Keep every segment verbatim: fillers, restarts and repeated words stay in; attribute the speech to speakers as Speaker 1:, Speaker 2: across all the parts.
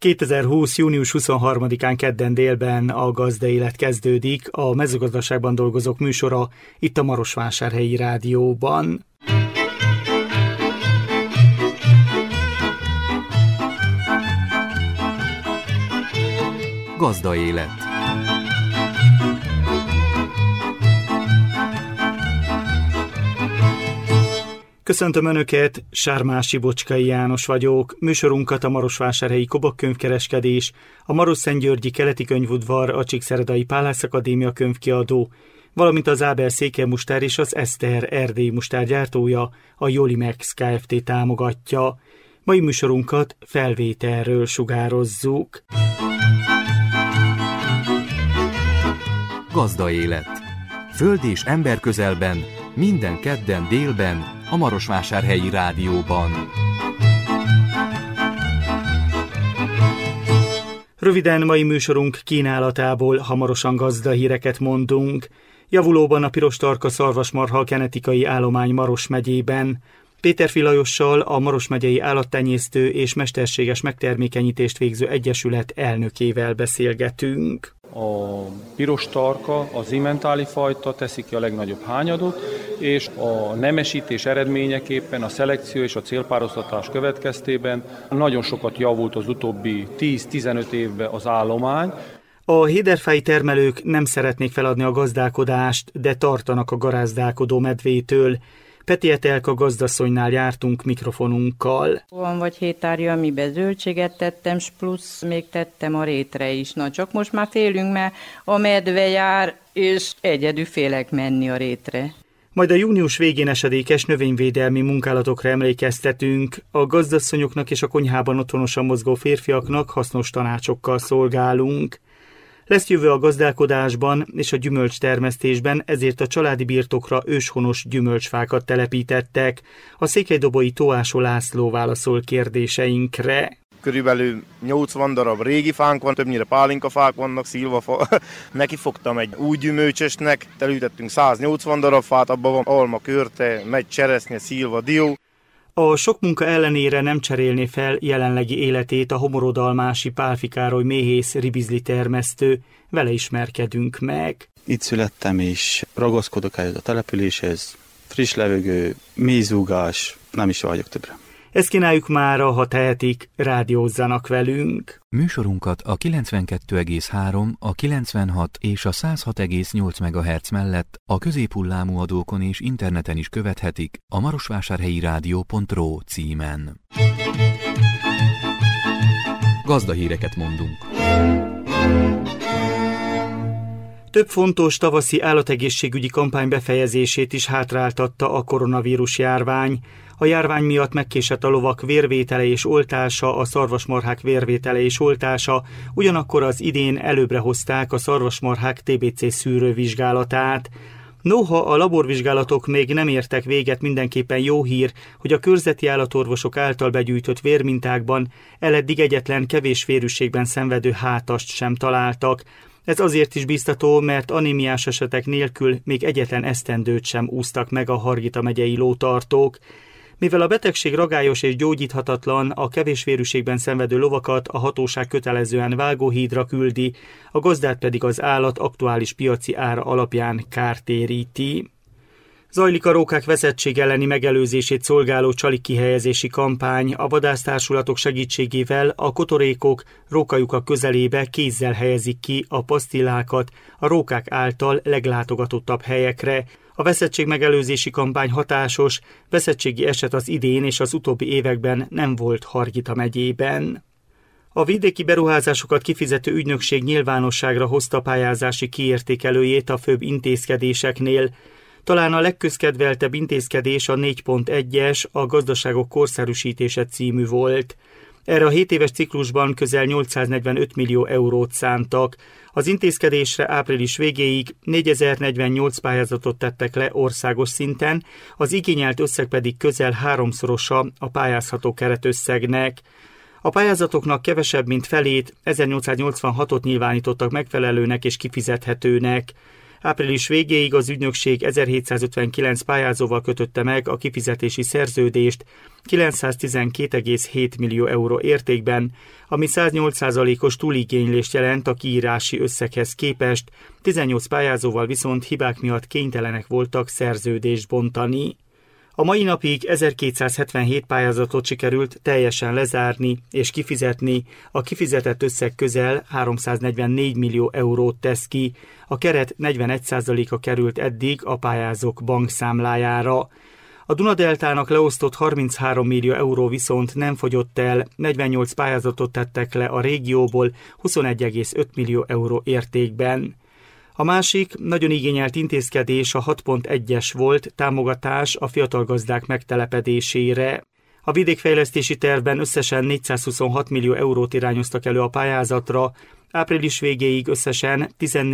Speaker 1: kétezer-húsz. június huszonharmadikán kedden délben a Gazdaélet kezdődik, a mezőgazdaságban dolgozók műsora itt a Marosvásárhelyi Rádióban.
Speaker 2: Gazdaélet.
Speaker 1: Köszöntöm Önöket, Sármási Bocskai János vagyok. Műsorunkat a Marosvásárhelyi Kobak Könyvkereskedés, a Marosszentgyörgyi Keleti Könyvudvar, a Csíkszeredai Pállász Akadémia könyvkiadó, valamint az Ábel Székelymustár és az Eszter erdélyi mustár gyártója, a Jolimex Kft. Támogatja. Mai műsorunkat felvételről sugározzuk.
Speaker 2: Gazdaélet. Föld és ember közelben, minden kedden délben, a Marosvásárhelyi Rádióban.
Speaker 1: Röviden mai műsorunk kínálatából hamarosan gazdahíreket mondunk. Javulóban a piros tarka szarvasmarha genetikai állomány Maros megyében. Péterfi Lajossal, a Maros megyei állattenyésztő és mesterséges megtermékenyítést végző egyesület elnökével beszélgetünk.
Speaker 3: A piros tarka, az immentáli fajta teszik ki a legnagyobb hányadot, és a nemesítés eredményeképpen a szelekció és a célpároztatás következtében nagyon sokat javult az utóbbi tíz-tizenöt évben az állomány.
Speaker 1: A héderfái termelők nem szeretnék feladni a gazdálkodást, de tartanak a garázdálkodó medvétől. Peti Etelka gazdasszonynál jártunk mikrofonunkkal.
Speaker 4: Van vagy hét árja, amiben zöldséget tettem, s plusz még tettem a rétre is. Na csak most már félünk, mert a medve jár, és egyedül félek menni a rétre.
Speaker 1: Majd a június végén esedékes növényvédelmi munkálatokra emlékeztetünk. A gazdasszonyoknak és a konyhában otthonosan mozgó férfiaknak hasznos tanácsokkal szolgálunk. Lesz jövő a gazdálkodásban és a gyümölcstermesztésben, ezért a családi birtokra őshonos gyümölcsfákat telepítettek. A székelydobói Tóásó László válaszol kérdéseinkre.
Speaker 5: Körülbelül nyolcvan darab régi fánk van, többnyire pálinkafák vannak, szilvafa. Nekifogtam egy új gyümölcsösnek, elültettünk száznyolcvan darab fát, abban van alma, körte, megy, cseresznye, szilva, dió.
Speaker 1: A sok munka ellenére nem cserélné fel jelenlegi életét a homorodalmási Pálffy Károly méhész ribizli termesztő. Vele ismerkedünk meg.
Speaker 6: Itt születtem és ragaszkodok ehhez a településhez. Friss levegő, mézúgás, nem is vágyok többre.
Speaker 1: Ezt kínáljuk mára, ha tehetik, rádiózzanak velünk.
Speaker 2: Műsorunkat a kilencvenkettő egész három, a kilencvenhat és a száz hat egész nyolc megahertz mellett a középhullámú adókon és interneten is követhetik a marosvásárhelyi rádió pont ro címen. Gazdahíreket mondunk.
Speaker 1: Több fontos tavaszi állategészségügyi kampány befejezését is hátráltatta a koronavírus járvány. A járvány miatt megkésett a lovak vérvétele és oltása, a szarvasmarhák vérvétele és oltása, ugyanakkor az idén előbbre hozták a szarvasmarhák té bé cé szűrővizsgálatát. Noha a laborvizsgálatok még nem értek véget, mindenképpen jó hír, hogy a körzeti állatorvosok által begyűjtött vérmintákban eleddig egyetlen kevés vérűségben szenvedő hátast sem találtak. Ez azért is biztató, mert anémiás esetek nélkül még egyetlen esztendőt sem úsztak meg a Hargita megyei lótartók. Mivel a betegség ragályos és gyógyíthatatlan, a kevés vérűségben szenvedő lovakat a hatóság kötelezően vágóhídra küldi, a gazdát pedig az állat aktuális piaci ára alapján kártéríti. Zajlik a rókák veszettség elleni megelőzését szolgáló csali kihelyezési kampány. A vadásztársulatok segítségével a kotorékok rókajukak közelébe kézzel helyezik ki a pasztillákat a rókák által leglátogatottabb helyekre. A veszettség megelőzési kampány hatásos, veszettségi eset az idén és az utóbbi években nem volt Hargita megyében. A vidéki beruházásokat kifizető ügynökség nyilvánosságra hozta pályázási kiértékelőjét a főbb intézkedéseknél. Talán a legközkedveltebb intézkedés a négy pont egyes, a gazdaságok korszerűsítése című volt. Erre a hét éves ciklusban közel nyolcszáznegyvenöt millió eurót szántak. Az intézkedésre április végéig négyezer-negyvennyolc pályázatot tettek le országos szinten, az igényelt összeg pedig közel háromszorosa a pályázható keretösszegnek. A pályázatoknak kevesebb, mint felét, ezernyolcszáznyolcvanhatot nyilvánítottak megfelelőnek és kifizethetőnek. Április végéig az ügynökség ezerhétszázötvenkilenc pályázóval kötötte meg a kifizetési szerződést kilencszáztizenkét egész hét millió euró értékben, ami száznyolc százalékos túligénylést jelent a kiírási összeghez képest, tizennyolc pályázóval viszont hibák miatt kénytelenek voltak szerződést bontani. A mai napig ezerkétszázhetvenhét pályázatot sikerült teljesen lezárni és kifizetni, a kifizetett összeg közel háromszáznegyvennégy millió eurót tesz ki, a keret negyvenegy százaléka került eddig a pályázók bankszámlájára. A Dunadeltának leosztott harminchárom millió euró viszont nem fogyott el, negyvennyolc pályázatot tettek le a régióból huszonegy egész öt millió euró értékben. A másik nagyon igényelt intézkedés a hat pont egyes volt, támogatás a fiatal gazdák megtelepedésére. A vidékfejlesztési tervben összesen négyszázhuszonhat millió eurót irányoztak elő a pályázatra, április végéig összesen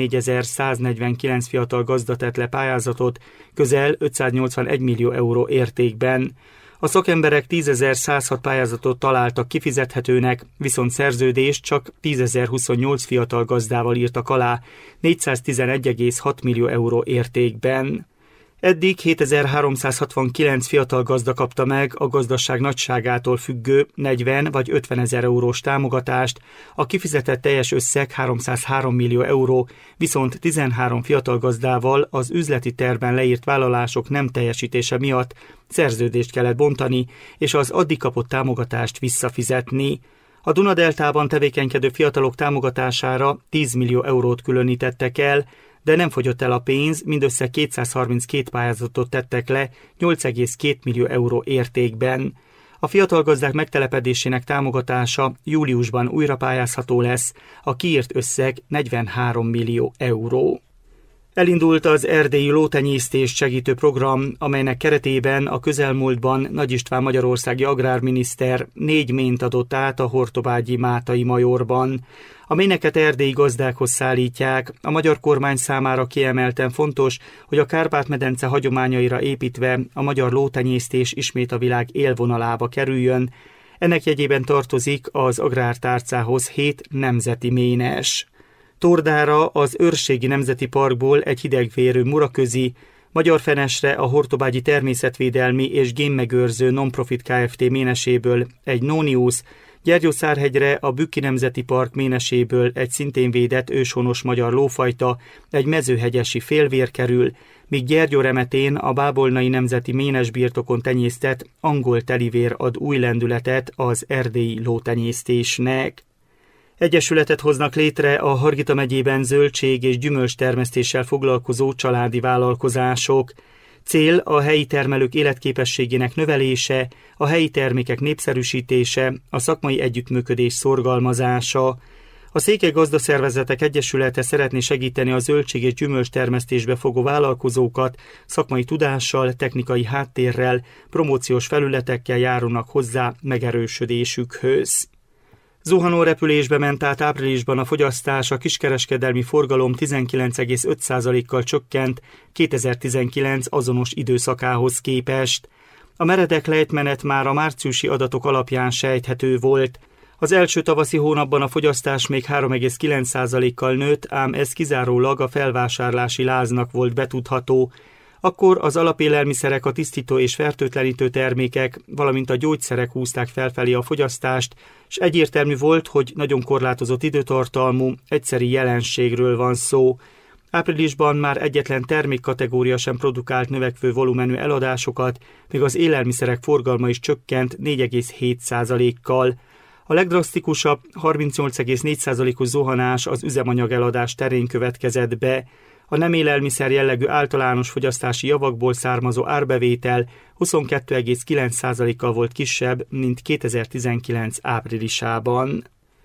Speaker 1: tizennégyezer-száznegyvenkilenc fiatal gazda tett le pályázatot, közel ötszáznyolcvanegy millió euró értékben. A szakemberek tízezer-százhat pályázatot találtak kifizethetőnek, viszont szerződést csak tízezer-huszonnyolc fiatal gazdával írtak alá, négyszáztizenegy egész hat millió euró értékben. Eddig hétezer-háromszázhatvankilenc fiatal gazda kapta meg a gazdaság nagyságától függő negyven vagy ötven ezer eurós támogatást, a kifizetett teljes összeg háromszázhárom millió euró, viszont tizenhárom fiatal gazdával az üzleti tervben leírt vállalások nem teljesítése miatt szerződést kellett bontani, és az addig kapott támogatást visszafizetni. A Dunadeltában tevékenykedő fiatalok támogatására tíz millió eurót különítettek el, de nem fogyott el a pénz, mindössze kétszázharminckét pályázatot tettek le nyolc egész két millió euró értékben. A fiatal gazdák megtelepedésének támogatása júliusban újra pályázható lesz, a kiírt összeg negyvenhárom millió euró. Elindult az erdélyi lótenyésztést segítő program, amelynek keretében a közelmúltban Nagy István magyarországi agrárminiszter négy ményt adott át a hortobágyi Mátai Majorban. A méneket erdélyi gazdákhoz szállítják, a magyar kormány számára kiemelten fontos, hogy a Kárpát-medence hagyományaira építve a magyar lótenyésztés ismét a világ élvonalába kerüljön. Ennek jegyében tartozik az agrártárcához hét nemzeti ménes. Tordára az Őrségi Nemzeti Parkból egy hidegvérű muraközi, Magyarfenesre a Hortobágyi Természetvédelmi és Gémmegőrző Nonprofit Kft. Méneséből egy Nonius, Gyergyószárhegyre a Bükki Nemzeti Park méneséből egy szintén védett őshonos magyar lófajta, egy mezőhegyesi félvér kerül, míg Gyergyóremetén a Bábolnai Nemzeti Ménesbirtokon tenyésztett angol telivér ad új lendületet az erdélyi lótenyésztésnek. Egyesületet hoznak létre a Hargita megyében zöldség- és gyümölcstermesztéssel foglalkozó családi vállalkozások. Cél a helyi termelők életképességének növelése, a helyi termékek népszerűsítése, a szakmai együttműködés szorgalmazása. A Székely Gazdaszervezetek Egyesülete szeretné segíteni a zöldség- és gyümölcstermesztésbe fogó vállalkozókat, szakmai tudással, technikai háttérrel, promóciós felületekkel járulnak hozzá megerősödésükhöz. Zuhanó repülésbe ment át áprilisban a fogyasztás, a kiskereskedelmi forgalom tizenkilenc egész öt százalékkal csökkent kétezer-tizenkilenc azonos időszakához képest. A meredek lejtmenet már a márciusi adatok alapján sejthető volt. Az első tavaszi hónapban a fogyasztás még három egész kilenc százalékkal nőtt, ám ez kizárólag a felvásárlási láznak volt betudható. Akkor az alapélelmiszerek, a tisztító és fertőtlenítő termékek, valamint a gyógyszerek húzták felfelé a fogyasztást, és egyértelmű volt, hogy nagyon korlátozott időtartalmú, egyszeri jelenségről van szó. Áprilisban már egyetlen termékkategória sem produkált növekvő volumenű eladásokat, míg az élelmiszerek forgalma is csökkent négy egész hét százalékkal. A legdrasztikusabb harmincnyolc egész négy százalékos zuhanás az üzemanyag eladás terén következett be. A nem élelmiszer jellegű általános fogyasztási javakból származó árbevétel huszonkettő egész kilenc százalékkal volt kisebb, mint kétezer-tizenkilenc áprilisában.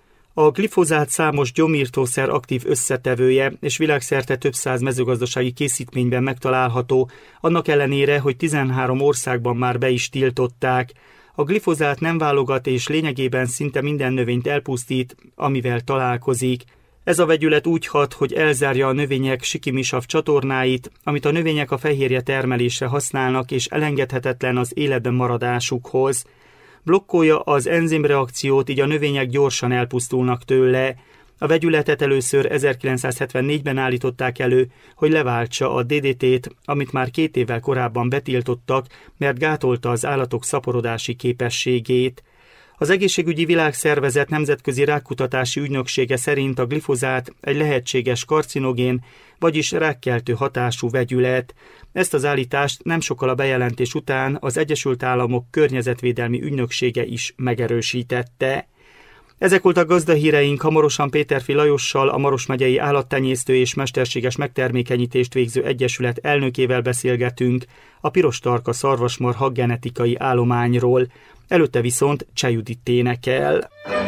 Speaker 1: A glifozát számos gyomírtószer aktív összetevője és világszerte több száz mezőgazdasági készítményben megtalálható, annak ellenére, hogy tizenhárom országban már be is tiltották. A glifozát nem válogat és lényegében szinte minden növényt elpusztít, amivel találkozik. Ez a vegyület úgy hat, hogy elzárja a növények sikimisav csatornáit, amit a növények a fehérje termelésre használnak, és elengedhetetlen az életben maradásukhoz. Blokkolja az enzimreakciót, így a növények gyorsan elpusztulnak tőle. A vegyületet először ezerkilencszázhetvennégyben állították elő, hogy leváltsa a dé dé té-t, amit már két évvel korábban betiltottak, mert gátolta az állatok szaporodási képességét. Az Egészségügyi Világszervezet nemzetközi rákkutatási ügynöksége szerint a glifozát egy lehetséges karcinogén, vagyis rákkeltő hatású vegyület. Ezt az állítást nem sokkal a bejelentés után az Egyesült Államok környezetvédelmi ügynöksége is megerősítette. Ezek voltak gazdahíreink, hamarosan Péterfi Lajossal, a Maros megyei állattenyésztő és mesterséges megtermékenyítést végző egyesület elnökével beszélgetünk a piros tarka szarvasmarha genetikai állományról. Előtte viszont Cseh Judit énekel.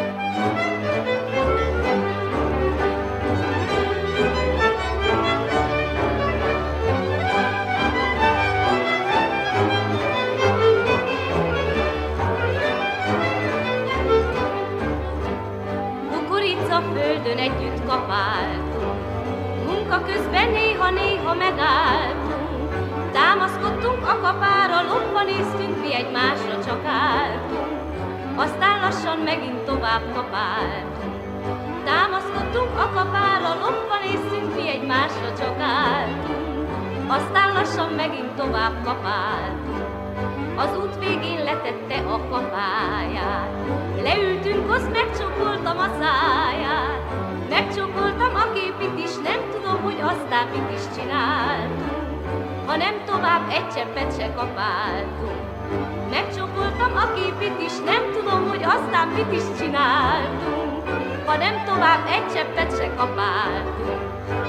Speaker 7: Földön együtt kapáltunk, munka közben néha-néha megálltunk, támaszkodtunk a kapára, lopva néztünk, mi egymásra csak álltunk, aztán lassan megint tovább kapáltunk. Támaszkodtunk a kapára, lopva néztünk, mi egymásra csak álltunk, aztán lassan megint tovább kapáltunk. Az út végén letette a kapáját, leültünk, azt megcsokoltam a száját, megcsokoltam a képit is, nem tudom, hogy aztán mit is csináltunk, ha nem tovább egy cseppet se kapáltunk. Megcsokoltam a képit is, nem tudom, hogy aztán mit is csináltunk, ha nem tovább egy cseppet se kapáltunk.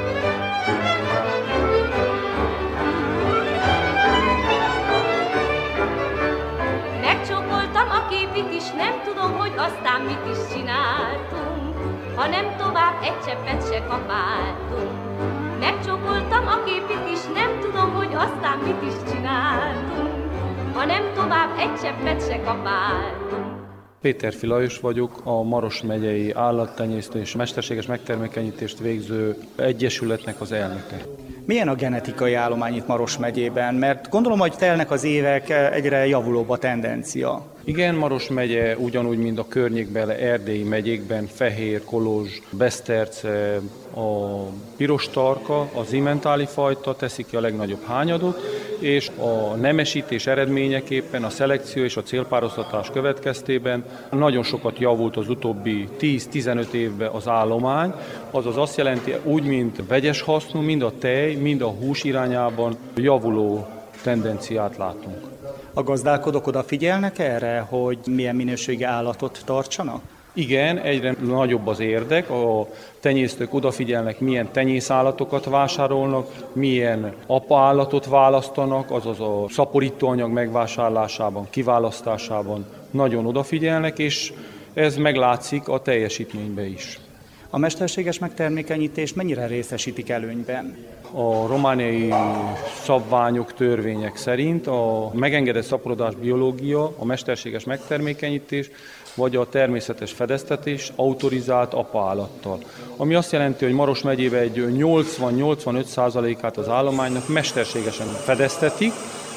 Speaker 7: Megcsokoltam a képit is, nem tudom, hogy aztán mit is csináltunk, ha nem tovább egy cseppet se kapáltunk. Megcsokoltam a képit is, nem tudom, hogy aztán mit is csináltunk, ha nem tovább egy cseppet se kapáltunk.
Speaker 3: Péterfi Lajos vagyok, a Maros megyei állattenyésztő és mesterséges megtermékenyítést végző egyesületnek az elnöke.
Speaker 1: Milyen a genetikai állomány itt Maros megyében? Mert gondolom, hogy telnek az évek, egyre javulóbb a tendencia.
Speaker 3: Igen, Maros megye ugyanúgy, mint a környékben, erdélyi megyékben, Fehér, Kolozs, Beszterce, a piros tarka, az immentáli fajta teszik ki a legnagyobb hányadot, és a nemesítés eredményeképpen, a szelekció és a célpároztatás következtében nagyon sokat javult az utóbbi tíz-tizenöt évben az állomány, azaz azt jelenti, úgy, mint vegyes hasznú, mind a tej, mind a hús irányában javuló tendenciát látunk.
Speaker 1: A gazdálkodók odafigyelnek erre, hogy milyen minőségi állatot tartsanak?
Speaker 3: Igen, egyre nagyobb az érdek, a tenyésztők odafigyelnek, milyen tenyészállatokat vásárolnak, milyen apaállatot választanak, azaz a szaporítóanyag megvásárlásában, kiválasztásában nagyon odafigyelnek, és ez meglátszik a teljesítményben is.
Speaker 1: A mesterséges megtermékenyítést mennyire részesítik előnyben?
Speaker 3: A romániai szabványok, törvények szerint a megengedett szaporodás biológia, a mesterséges megtermékenyítés vagy a természetes fedeztetés autorizált apaállattal. Ami azt jelenti, hogy Maros megyében egy nyolcvan-nyolcvanöt százalékát az állománynak mesterségesen fedeztetik,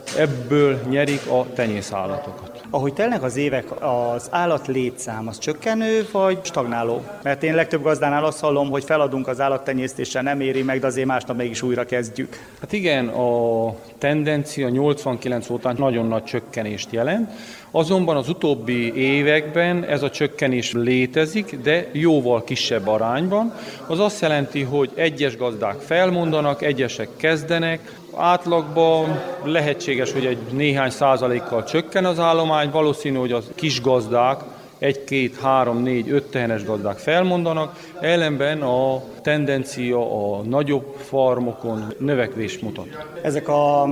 Speaker 3: ebből nyerik a tenyészállatokat.
Speaker 1: Ahogy telnek az évek, az állat létszám az csökkenő vagy stagnáló? Mert én legtöbb gazdánál azt hallom, hogy feladunk az állattenyésztéssel, nem éri meg, de azért másnap mégis újra kezdjük.
Speaker 3: Hát igen, a tendencia nyolcvankilenc óta nagyon nagy csökkenést jelent, azonban az utóbbi években ez a csökkenés létezik, de jóval kisebb arányban. Az azt jelenti, hogy egyes gazdák felmondanak, egyesek kezdenek, átlagban lehetséges, hogy egy néhány százalékkal csökken az állomány, valószínű, hogy az kis gazdák, egy, két, három, négy, öt tehenes gazdák felmondanak, ellenben a tendencia a nagyobb farmokon növekvést mutat.
Speaker 1: Ezek a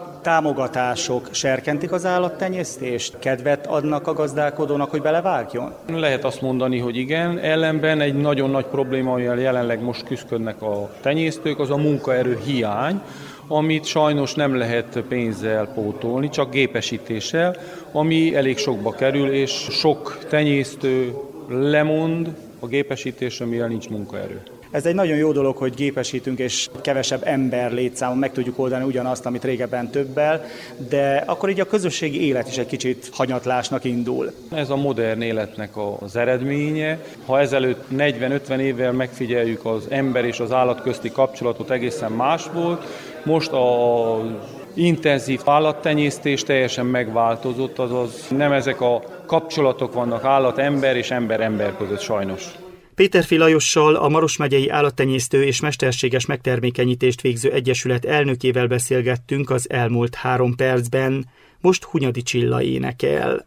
Speaker 1: támogatások serkentik az állattenyésztést? Kedvet adnak a gazdálkodónak, hogy belevágjon?
Speaker 3: Lehet azt mondani, hogy igen, ellenben egy nagyon nagy probléma, amivel jelenleg most küzdködnek a tenyésztők, az a munkaerő hiány, amit sajnos nem lehet pénzzel pótolni, csak gépesítéssel, ami elég sokba kerül, és sok tenyésztő lemond a gépesítésre, mivel nincs munkaerő.
Speaker 1: Ez egy nagyon jó dolog, hogy gépesítünk, és kevesebb ember létszámon meg tudjuk oldani ugyanazt, amit régebben többel, de akkor így a közösségi élet is egy kicsit hanyatlásnak indul.
Speaker 3: Ez a modern életnek az eredménye. Ha ezelőtt negyven-ötven évvel megfigyeljük az ember és az állat közti kapcsolatot, egészen más volt. Most a intenzív állattenyésztés teljesen megváltozott, azaz nem ezek a kapcsolatok vannak állat-ember és ember-ember között sajnos.
Speaker 1: Péterfi Lajossal, a Maros megyei állattenyésztő és mesterséges megtermékenyítést végző egyesület elnökével beszélgettünk az elmúlt három percben. Most Hunyadi Csilla énekel.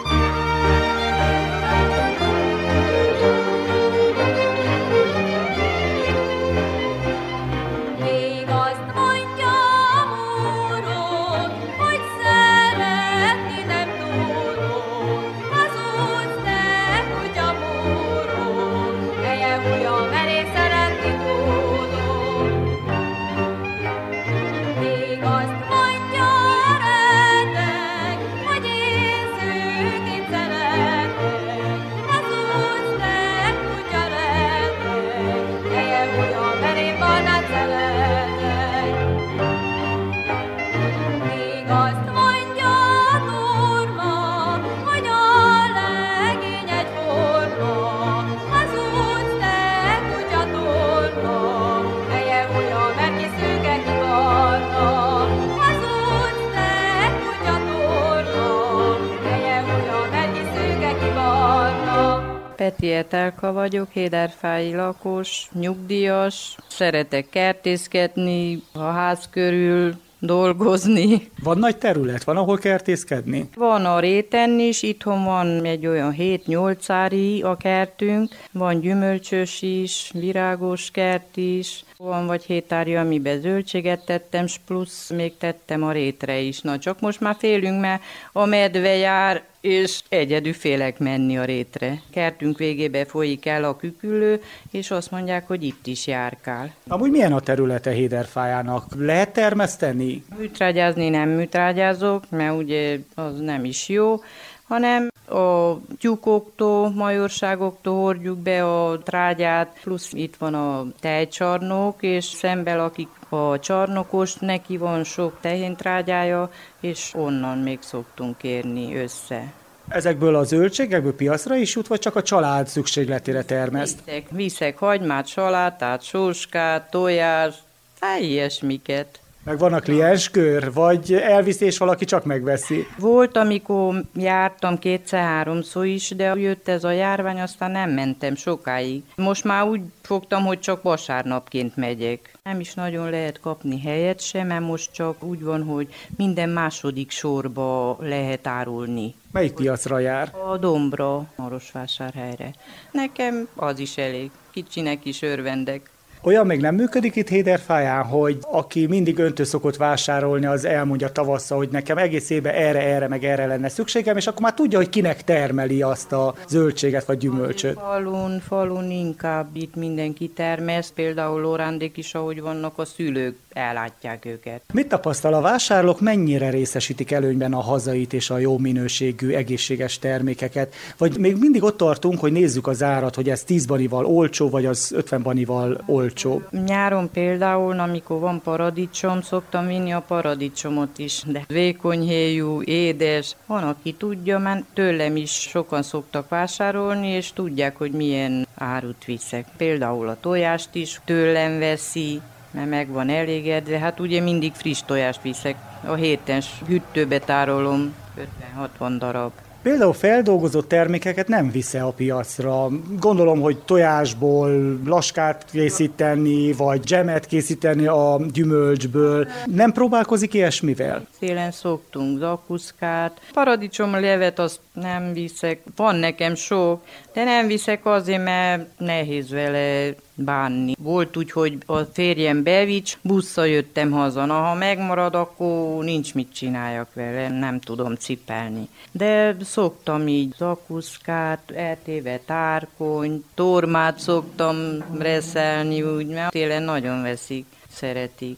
Speaker 4: Peti Etelka vagyok, héderfályi lakos, nyugdíjas, szeretek kertészkedni, a ház körül dolgozni.
Speaker 1: Van nagy terület, van ahol kertészkedni?
Speaker 4: Van a réten is, itthon van egy olyan hét-nyolc ári a kertünk, van gyümölcsös is, virágos kert is, van vagy hét ári, amiben zöldséget tettem, s plusz még tettem a rétre is. Na csak most már félünk, mert a medve jár, és egyedül félek menni a rétre. Kertünk végébe folyik el a küküllő, és azt mondják, hogy itt is járkál.
Speaker 1: Amúgy milyen a területe Héderfájának? Lehet termeszteni?
Speaker 4: Műtrágyázni nem műtrágyázok, mert ugye az nem is jó, hanem a tyúkoktól, majorságoktól hordjuk be a trágyát, plusz itt van a tejcsarnok, és szemben akik a csarnokos, neki van sok tehéntrágyája, és onnan még szoktunk érni össze.
Speaker 1: Ezekből a zöldségekből piacra is jut, vagy csak a család szükségletére termeszt?
Speaker 4: Viszek, viszek hagymát, salátát, sóskát, tojást, hát ilyesmiket.
Speaker 1: Meg van a klienskör, vagy elvisz és valaki csak megveszi?
Speaker 4: Volt, amikor jártam kétszer-háromszor is, de jött ez a járvány, aztán nem mentem sokáig. Most már úgy fogtam, hogy csak vasárnapként megyek. Nem is nagyon lehet kapni helyet sem, mert most csak úgy van, hogy minden második sorba lehet árulni.
Speaker 1: Melyik piacra jár?
Speaker 4: A Dombra, Marosvásárhelyre. Nekem az is elég. Kicsinek is örvendek.
Speaker 1: Olyan még nem működik itt Héderfáján, hogy aki mindig öntő szokott vásárolni, az elmondja tavasszal, hogy nekem egész évben erre, erre, meg erre lenne szükségem, és akkor már tudja, hogy kinek termeli azt a zöldséget vagy gyümölcsöt.
Speaker 4: Falun, falun inkább itt mindenki termeszt, például Lorándék is, ahogy vannak a szülők, ellátják őket.
Speaker 1: Mit tapasztal a vásárlók, mennyire részesítik előnyben a hazait és a jó minőségű, egészséges termékeket? Vagy még mindig ott tartunk, hogy nézzük az árat, hogy ez tíz banival olcsó, vagy az ötven banival olcsó?
Speaker 4: Nyáron például, amikor van paradicsom, szoktam vinni a paradicsomot is, de vékony héjú, édes. Van, aki tudja, mert tőlem is sokan szoktak vásárolni, és tudják, hogy milyen árut viszek. Például a tojást is tőlem veszi, mert meg van elégedve. Hát ugye mindig friss tojást viszek. A héten hűtőbe tárolom, ötven-hatvan darab.
Speaker 1: Például feldolgozott termékeket nem visze a piacra. Gondolom, hogy tojásból laskát készíteni, vagy dzsemet készíteni a gyümölcsből. Nem próbálkozik ilyesmivel?
Speaker 4: Szélen szoktunk zakuszkát. Paradicsomlevet azt nem viszek. Van nekem sok, de nem viszek azért, mert nehéz vele bánni. Volt úgy, hogy a férjem bevics, busszal jöttem haza. Na, ha megmarad, akkor nincs mit csináljak vele, nem tudom cipelni. De szoktam így zakuszkát, eltéve tárkony, tormát szoktam reszelni, úgy, mert télen nagyon veszik, szeretik.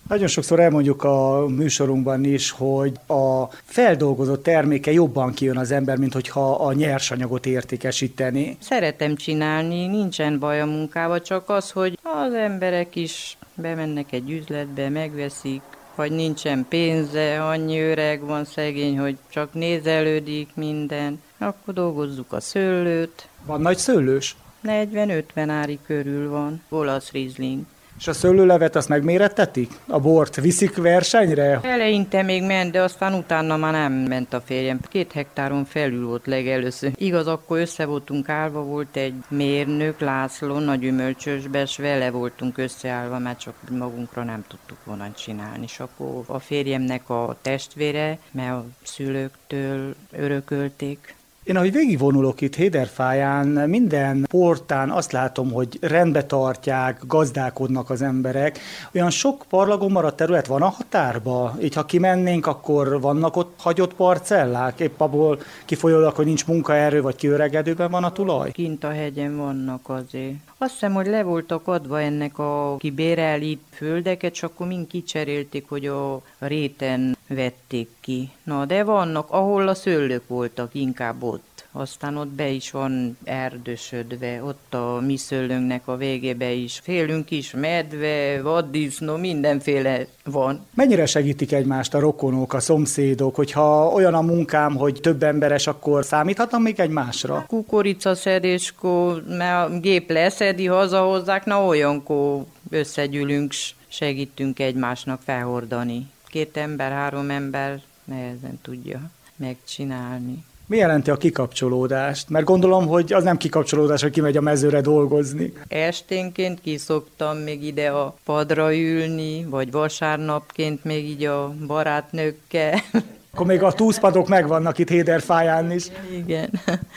Speaker 1: Nagyon sokszor elmondjuk a műsorunkban is, hogy a feldolgozott terméke jobban kijön az ember, mint hogyha a nyersanyagot értékesíteni.
Speaker 4: Szeretem csinálni, nincsen baj a munkával, csak az, hogy az emberek is bemennek egy üzletbe, megveszik, vagy nincsen pénze, annyi öreg van szegény, hogy csak nézelődik minden. Akkor dolgozzuk a szőlőt.
Speaker 1: Van nagy szőlős?
Speaker 4: negyven-ötven ári körül van, olasz rizling.
Speaker 1: És a szőlőlevet azt megmérettetik? A bort viszik versenyre?
Speaker 4: Eleinte még ment, de aztán utána már nem ment a férjem. Két hektáron felül volt legelőször. Igaz, akkor össze voltunk állva, volt egy mérnök, László, nagy gyümölcsösbe, és vele voltunk összeállva, mert csak magunkra nem tudtuk volna csinálni. És akkor a férjemnek a testvére, mert a szülőktől örökölték.
Speaker 1: Én ahogy végigvonulok itt Héderfáján, minden portán azt látom, hogy rendbe tartják, gazdálkodnak az emberek. Olyan sok parlagon maradt terület van a határba? Így ha kimennénk, akkor vannak ott hagyott parcellák? Épp abból kifolyólag, hogy nincs munkaerő, vagy kiöregedőben van a tulaj?
Speaker 4: Kint a hegyen vannak azért. Azt hiszem, hogy le voltak adva ennek a kibéreli földeket, és akkor mind kicserélték, hogy a réten vették ki. Na, de vannak, ahol a szőlők voltak, inkább ott. Aztán ott be is van erdősödve, ott a mi szőlőnknek a végébe is. Félünk is, medve, vaddisznó, mindenféle van.
Speaker 1: Mennyire segítik egymást a rokonok, a szomszédok, hogyha olyan a munkám, hogy több emberes, akkor számíthatom még egymásra?
Speaker 4: Kukoricaszedéskor, mert a gép leszedi, hazahozzák, na olyankor összegyűlünk, segítünk egymásnak felhordani. Két ember, három ember nehezen tudja megcsinálni.
Speaker 1: Mi jelenti a kikapcsolódást? Mert gondolom, hogy az nem kikapcsolódás, hogy kimegy a mezőre dolgozni.
Speaker 4: Esténként kiszoktam még ide a padra ülni, vagy vasárnapként még így a barátnőkkel.
Speaker 1: Akkor még a túszpadok megvannak itt Héderfáján is.
Speaker 4: Igen.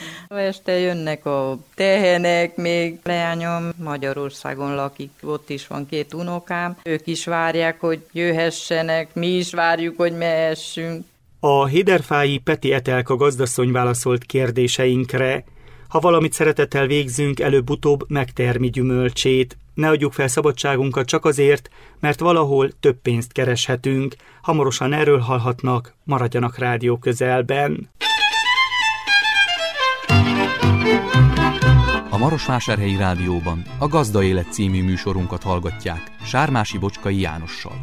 Speaker 4: Este jönnek a tehenek, még leányom Magyarországon lakik, ott is van két unokám. Ők is várják, hogy jöhessenek, mi is várjuk, hogy mehessünk.
Speaker 1: A héderfályi Peti Etelka gazdasszony válaszolt kérdéseinkre. Ha valamit szeretettel végzünk, előbb-utóbb megtermi gyümölcsét. Ne adjuk fel szabadságunkat csak azért, mert valahol több pénzt kereshetünk. Hamarosan erről hallhatnak, maradjanak rádió közelben.
Speaker 2: A Marosvásárhelyi Rádióban a Gazda Élet című műsorunkat hallgatják Sármási Bocskai Jánossal.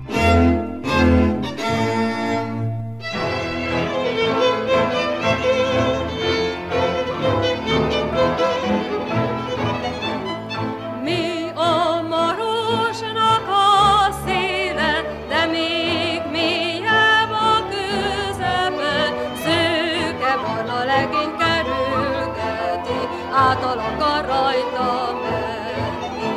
Speaker 7: Által akar rajta menni.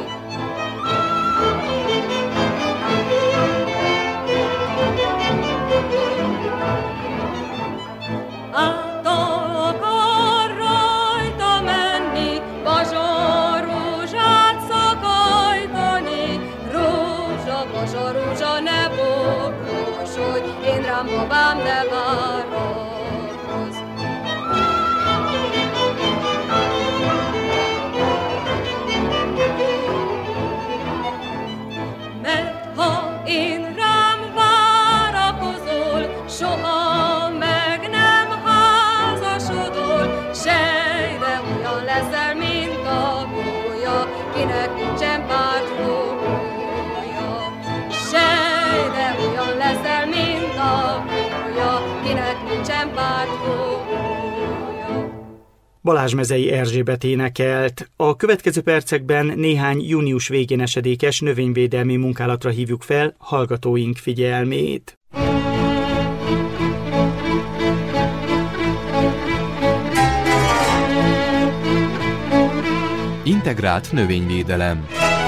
Speaker 7: Által akar rajta menni, bazsar rózsát szakajtani. Rózsa, bazsar rózsa, ne bokosodj, én rám babám ne várakozz. Soha meg nem házasodol, sej, de olyan leszel, mint a gólya, kinek nincsen pártfogója. Sej, de olyan leszel, mint a gólya, kinek nincsen pártfogója.
Speaker 1: Balázsmezei Erzsébet énekelt. A következő percekben néhány június végén esedékes növényvédelmi munkálatra hívjuk fel hallgatóink figyelmét.
Speaker 2: Integrált növényvédelem.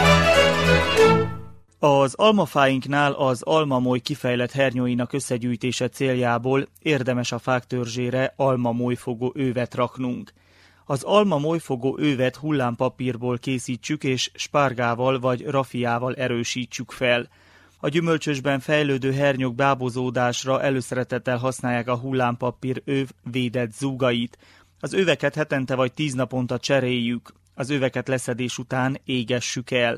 Speaker 1: Az almafáinknál az almamoly kifejlett hernyóinak összegyűjtése céljából érdemes a fák törzsére almamolyfogó ővet raknunk. Az almamolyfogó ővet hullámpapírból készítsük és spárgával vagy rafiával erősítsük fel. A gyümölcsösben fejlődő hernyók bábozódásra előszeretettel használják a hullámpapír őv védett zúgait. Az őveket hetente vagy tíz naponta cseréljük. Az öveket leszedés után égessük el.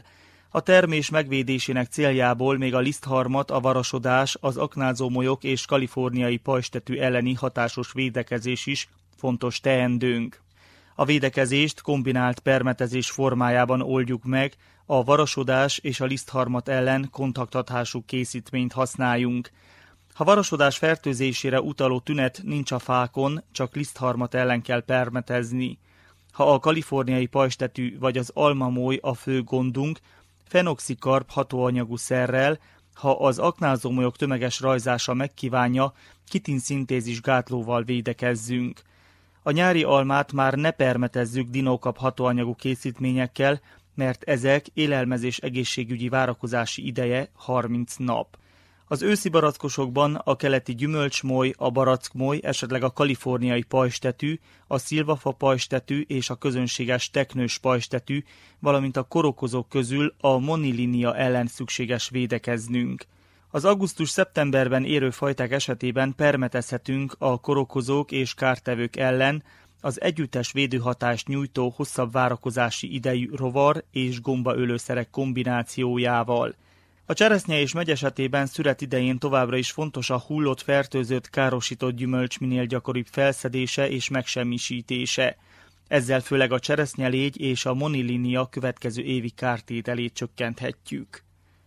Speaker 1: A termés megvédésének céljából még a lisztharmat, a varasodás, az aknázómolyok és kaliforniai pajzstetű elleni hatásos védekezés is fontos teendőnk. A védekezést kombinált permetezés formájában oldjuk meg, a varasodás és a lisztharmat ellen kontakthatású készítményt használjunk. Ha varasodás fertőzésére utaló tünet nincs a fákon, csak lisztharmat ellen kell permetezni. Ha a kaliforniai pajzstetű vagy az almamoly a fő gondunk, fenoxikarb hatóanyagú szerrel, ha az aknázómolyok tömeges rajzása megkívánja, kitinszintézis gátlóval védekezzünk. A nyári almát már ne permetezzük dinókap hatóanyagú készítményekkel, mert ezek élelmezés egészségügyi várakozási ideje harminc nap. Az őszi barackosokban a keleti gyümölcsmoly, a barackmoly, esetleg a kaliforniai pajzstetű, a szilvafa pajzstetű és a közönséges teknős pajzstetű, valamint a korokozók közül a monilinia ellen szükséges védekeznünk. Az augusztus-szeptemberben érő fajták esetében permetezhetünk a korokozók és kártevők ellen az együttes védőhatást nyújtó hosszabb várakozási idejű rovar és gombaölőszerek kombinációjával. A cseresznye és megy esetében szüret idején továbbra is fontos a hullott, fertőzött, károsított gyümölcs minél gyakoribb felszedése és megsemmisítése. Ezzel főleg a cseresznyelégy és a monilinia következő évi kártételét csökkenthetjük.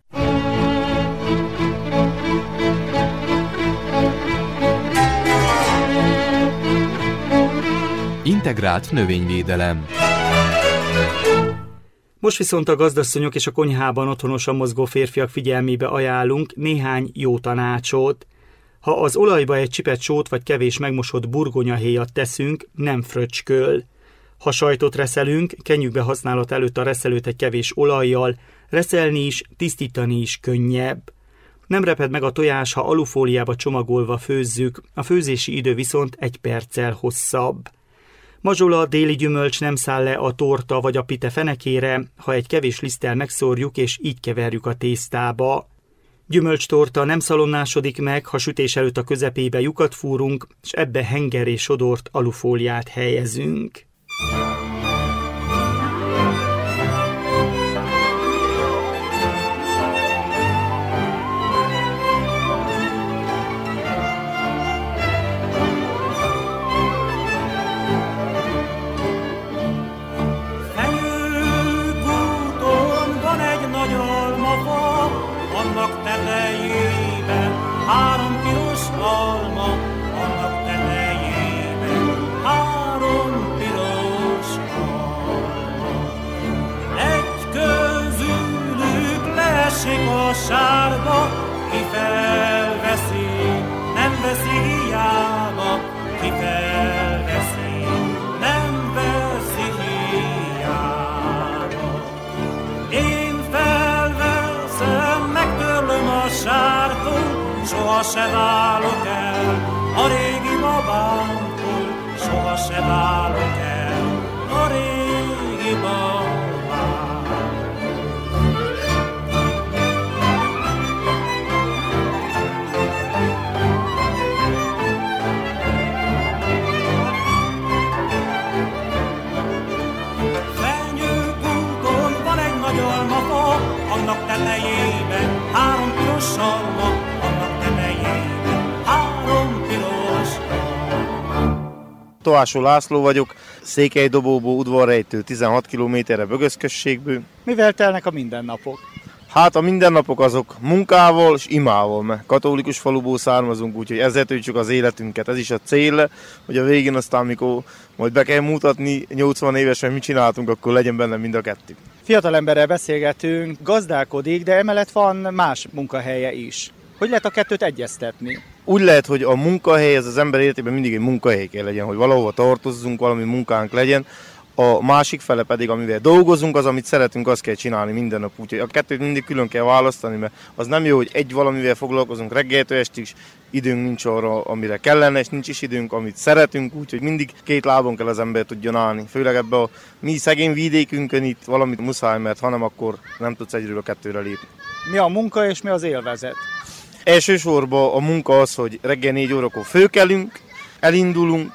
Speaker 2: Integrált növényvédelem.
Speaker 1: Most viszont a gazdasszonyok és a konyhában otthonosan mozgó férfiak figyelmébe ajánlunk néhány jó tanácsot. Ha az olajba egy csipet sót vagy kevés megmosott burgonyahéjat teszünk, nem fröcsköl. Ha sajtot reszelünk, kenjük használat előtt a reszelőt egy kevés olajjal, reszelni is, tisztítani is könnyebb. Nem reped meg a tojás, ha alufóliába csomagolva főzzük, a főzési idő viszont egy perccel hosszabb. Mazsola, déli gyümölcs nem száll le a torta vagy a pite fenekére, ha egy kevés liszttel megszórjuk és így keverjük a tésztába. Gyümölcstorta nem szalonnásodik meg, ha sütés előtt a közepébe lyukat fúrunk, és ebbe henger és sodort alufóliát helyezünk.
Speaker 8: Három piros alma, annak tetejében három piros alma. Egy közülük leesik a sárba, ki felveszi, nem veszi hiába, ki felveszi, nem veszi hiába. Én felveszem, megtörlöm a sártól, soha se válok el a régi babámtól, soha se válok el a régi babámtól. Fenyőkúton van egy nagy almafa, annak tetejében három piros alma,
Speaker 5: Tóásó László vagyok, Székelydobóból udvarrejtő tizenhat kilométerre Bögöz községből.
Speaker 1: Mivel telnek a mindennapok?
Speaker 5: Hát a mindennapok azok munkával és imával, mert katolikus faluból származunk, úgyhogy ezzel töltsük az életünket. Ez is a cél, hogy a végén aztán, amikor majd be kell mutatni nyolcvan évesen mit csináltunk, akkor legyen benne mind a kettő.
Speaker 1: Fiatalemberrel beszélgetünk, gazdálkodik, de emellett van más munkahelye is. Hogy lehet a kettőt egyeztetni?
Speaker 5: Úgy lehet, hogy a munkahely, ez az ember életében mindig egy munkahely kell legyen, hogy valahova tartozzunk, valami munkánk legyen. A másik fele pedig, amivel dolgozunk, az, amit szeretünk, azt kell csinálni minden nap. Úgyhogy a kettőt mindig külön kell választani, mert az nem jó, hogy egy valamivel foglalkozunk reggeltől estig, és időnk nincs arra, amire kellene, és nincs is időnk, amit szeretünk, úgyhogy mindig két lábon kell az ember tudjon állni. Főleg ebbe a mi szegény vidékünkön itt valamit muszáj, mert hanem akkor nem tudsz egyről a kettőre lépni.
Speaker 1: Mi a munka és mi az élvezet?
Speaker 5: Elsősorban a munka az, hogy reggel négy órakor fölkelünk, elindulunk,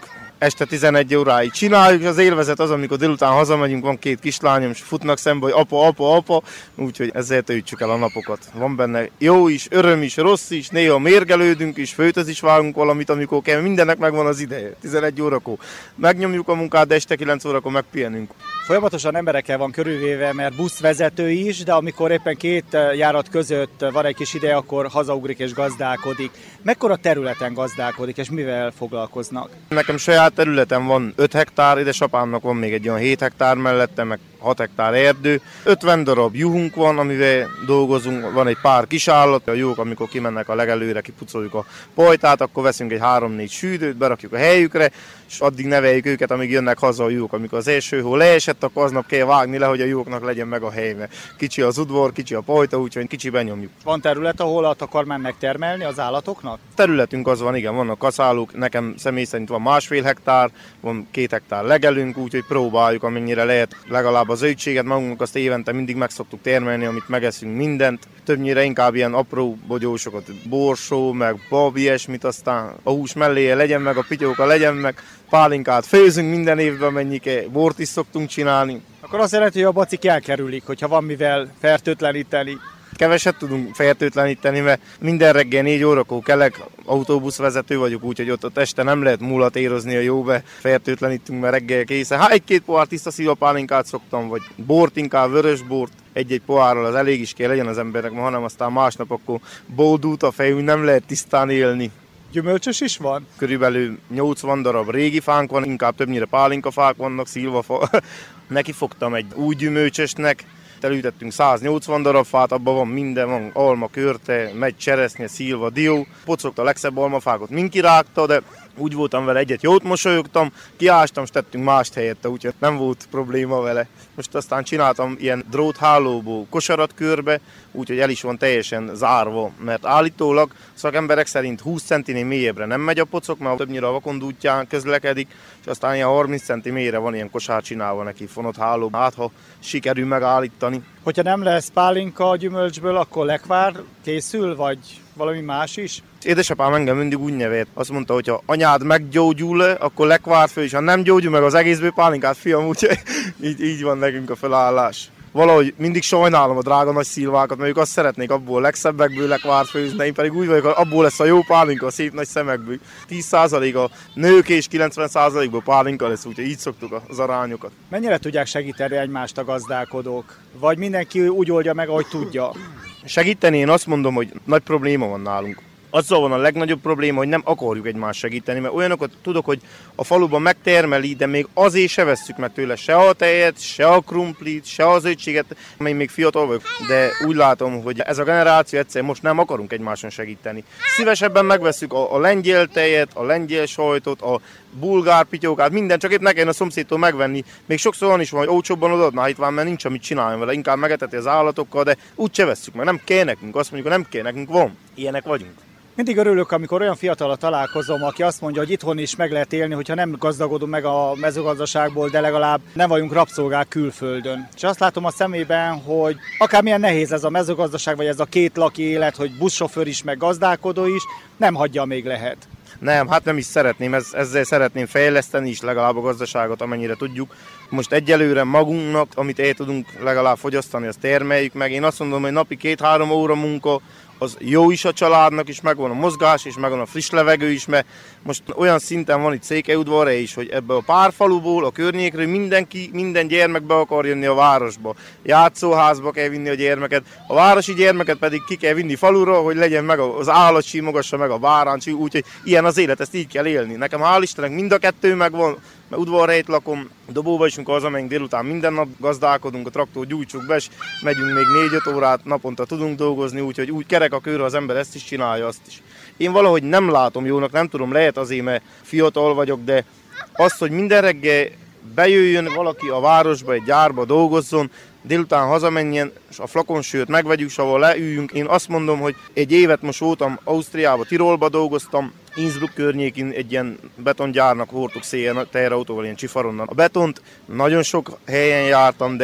Speaker 5: este tizenegy óráig csináljuk, és az élvezet az, amikor délután hazamegyünk, van két kislányom, és futnak szembe, hogy apa, apa, apa, úgyhogy ezzel töltsük el a napokat. Van benne jó is, öröm is, rossz is, néha mérgelődünk is, főtöz is vágunk valamit, amikor kell, mindennek megvan az ideje. tizenegy órakor megnyomjuk a munkát, de este kilenc órakor megpihenünk.
Speaker 9: Folyamatosan emberekkel van körülvéve, mert buszvezető is, de amikor éppen két járat között van egy kis ideje, akkor hazaugrik és gazdálkodik. Mekkora területen gazdálkodik, és mivel foglalkoznak?
Speaker 5: Nekem saját területen van öt hektár, édesapámnak van még egy olyan hét hektár mellette, meg hat hektár erdő. ötven darab juhunk van, amivel dolgozunk, van egy pár kisállat. A juhok, amikor kimennek a legelőre, kipucoljuk a pajtát, akkor veszünk egy három-négy sütőt, berakjuk a helyükre, és addig neveljük őket, amíg jönnek haza a juhok. Amikor az első hó leesett, akkor aznap kell vágni le, hogy a juhoknak legyen meg a helyve. Kicsi az udvar, kicsi a pajta, úgyhogy kicsi benyomjuk.
Speaker 9: Van terület, ahol akar már megtermelni az állatoknak?
Speaker 5: Területünk az van, igen, vannak kaszálók, nekem személy szerint van másfél hektár, van két hektár legelünk, úgyhogy próbáljuk, amennyire lehet legalább az zöldséget magunknak, azt évente mindig meg szoktuk termelni, amit megeszünk mindent. Többnyire inkább ilyen apró bogyósokat, borsó, meg bab, ilyesmit, aztán a hús melléje legyen meg, a pityóka legyen meg, pálinkát főzünk minden évben, mennyike, bort is szoktunk csinálni.
Speaker 9: Akkor azt jelenti, hogy a bacik elkerülik, hogyha van mivel fertőtleníteni.
Speaker 5: Keveset tudunk fertőtleníteni, mert minden reggel négy órakor kelek, autóbuszvezető vagyok, úgyhogy ott, ott este nem lehet múlatérozni a jóbe, fertőtlenítünk, mert reggel készen. Hát egy-két pohár tiszta szilvapálinkát szoktam, vagy bort, inkább vörös bort, egy-egy pohárral az elég is kell legyen az emberek, hanem aztán másnap akkor bódult a fejünk, nem lehet tisztán élni.
Speaker 9: Gyümölcsös is van?
Speaker 5: Körülbelül nyolcvan darab régi fánk van, inkább többnyire pálinkafák vannak, szilvafa. Neki fogtam egy új gyümölcsösnek, elültettünk száznyolcvan darab fát, abban van minden, van alma, körte, megy, cseresznye, szilva, dió. Pocogta a legszebb almafákat, mind kirágta, de úgy voltam vele, egyet jót mosolyogtam, kiástam, és tettünk mást helyette, úgyhogy nem volt probléma vele. Most aztán csináltam ilyen dróthálóból kosarat körbe, úgyhogy el is van teljesen zárva, mert állítólag szakemberek szerint húsz centinél mélyebbre nem megy a pocok, mert többnyire a vakondútján közlekedik, és aztán ilyen harminc centi mélyre van ilyen kosár csinálva neki, fonott háló, hát ha sikerül megállítani.
Speaker 9: Hogyha nem lesz pálinka a gyümölcsből, akkor lekvár készül, vagy valami más is?
Speaker 5: Édesapám engem mindig úgy nevelt, azt mondta, hogy ha anyád meggyógyul, akkor lekvárt föl, és ha nem gyógyul meg az egészből pálinkát, fiam, úgyhogy így, így van nekünk a felállás. Valahogy mindig sajnálom a drága nagy szilvákat, mert ők azt szeretnék abból legszebbekből lekvárt főzni, én pedig úgy vagyok, abból lesz a jó pálinka, a szép nagy szemekből. tíz százalék a nők és kilencven százalékból pálinka lesz, úgyhogy így szoktuk az arányokat.
Speaker 9: Mennyire tudják segíteni egymást a gazdálkodók? Vagy mindenki úgy oldja meg, ahogy tudja?
Speaker 5: Segíteni én azt mondom, hogy nagy probléma van nálunk. Azzal van a legnagyobb probléma, hogy nem akarjuk egymást segíteni, mert olyanokat tudok, hogy a faluban megtermeli, de még azért se vesszük meg tőle se a tejet, se a krumplit, se az zöldséget, amely még fiatal vagyok, de úgy látom, hogy ez a generáció egyszer most nem akarunk egymáson segíteni. Szívesebben megvesszük a, a lengyel tejet, a lengyel sajtot, a bulgár pityókát, minden, csak épp ne kelljen a szomszédtól megvenni. Még sokszor olyan is van, hogy olcsóbban odaadná itt van, mert nincs amit csinálni vele, inkább megeteti az állatokkal, de úgy se vesszük meg, nem kell nekünk, azt mondjuk, hogy nem kell nekünk, van. Ilyenek vagyunk.
Speaker 9: Mindig örülök, amikor olyan fiatalra találkozom, aki azt mondja, hogy itthon is meg lehet élni, hogyha nem gazdagodunk meg a mezőgazdaságból, de legalább nem vagyunk rabszolgák külföldön. És azt látom a szemében, hogy akármilyen nehéz ez a mezőgazdaság, vagy ez a két laki élet, hogy buszsofőr is, meg gazdálkodó is, nem hagyja, még lehet.
Speaker 5: Nem, hát nem is szeretném, ez, ezzel szeretném fejleszteni is legalább a gazdaságot, amennyire tudjuk. Most egyelőre magunknak, amit el tudunk legalább fogyasztani, azt termeljük meg. Én azt mondom, hogy napi két-három óra munka, az jó is a családnak is, megvan a mozgás, és megvan a friss levegő is, mert most olyan szinten van itt Székelyudvarra is, hogy ebbe a pár faluból, a környékről mindenki, minden gyermek be akar jönni a városba. Játszóházba kell vinni a gyermeket, a városi gyermeket pedig ki kell vinni falura, hogy legyen meg az állat, simogassa meg a bárány, úgyhogy ilyen az élet, ezt így kell élni. Nekem hál' Istennek mind a kettő megvan, mert udvarhelyt lakom, dobóba is, amikor hazamegyünk délután minden nap gazdálkodunk, a traktor gyújtsuk be, és megyünk még négy-öt órát naponta tudunk dolgozni, úgyhogy úgy kerek a körre az ember ezt is csinálja, azt is. Én valahogy nem látom jónak, nem tudom, lehet azért, mert fiatal vagyok, de azt, hogy minden reggel bejöjjön valaki a városba, egy gyárba dolgozzon, délután hazamenjen, és a flakonsőt megvegyük, és ahol leüljünk. Én azt mondom, hogy egy évet most voltam Ausztriába, Tirolba dolgoztam, Innsbruck környékén egy ilyen betongyárnak hordtuk széjjel teherautóval, ilyen csifaronnal. A betont nagyon sok helyen jártam, de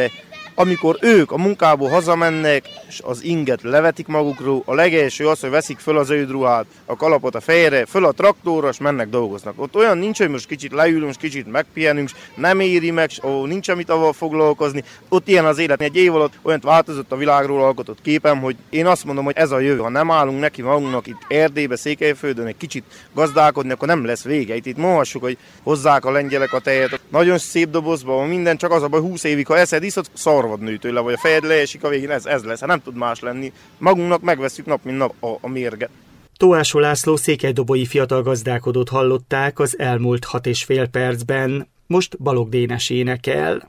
Speaker 5: amikor ők a munkából hazamennek, és az inget levetik magukról, a legelső az, hogy veszik föl az ödruhát, a kalapot a fejre, föl a traktorra, és mennek dolgoznak. Ott olyan nincs, hogy most kicsit leülünk, kicsit megpihenünk, nem éri meg, ó, nincs amit avval foglalkozni. Ott ilyen az élet. Egy év alatt olyan változott a világról alkotott képem, hogy én azt mondom, hogy ez a jövő. Ha nem állunk neki magunknak itt Erdélybe, Székelyföldön egy kicsit gazdálkodni, akkor nem lesz vége. Itt, itt mondhassuk, hogy hozzák a lengyelek a tejet. Nagyon szép dobozban van minden, csak az a baj, húsz évig, ha eszed, iszod, szarvad nő tőle, vagy a fejed leesik a végén, ez, ez lesz. Hát nem tud más lenni. Magunknak megveszünk nap, mint nap a, a mérget.
Speaker 1: Tóásó László székelydobói fiatal gazdálkodót hallották az elmúlt hat és fél percben. Most Balogh Dénes énekel.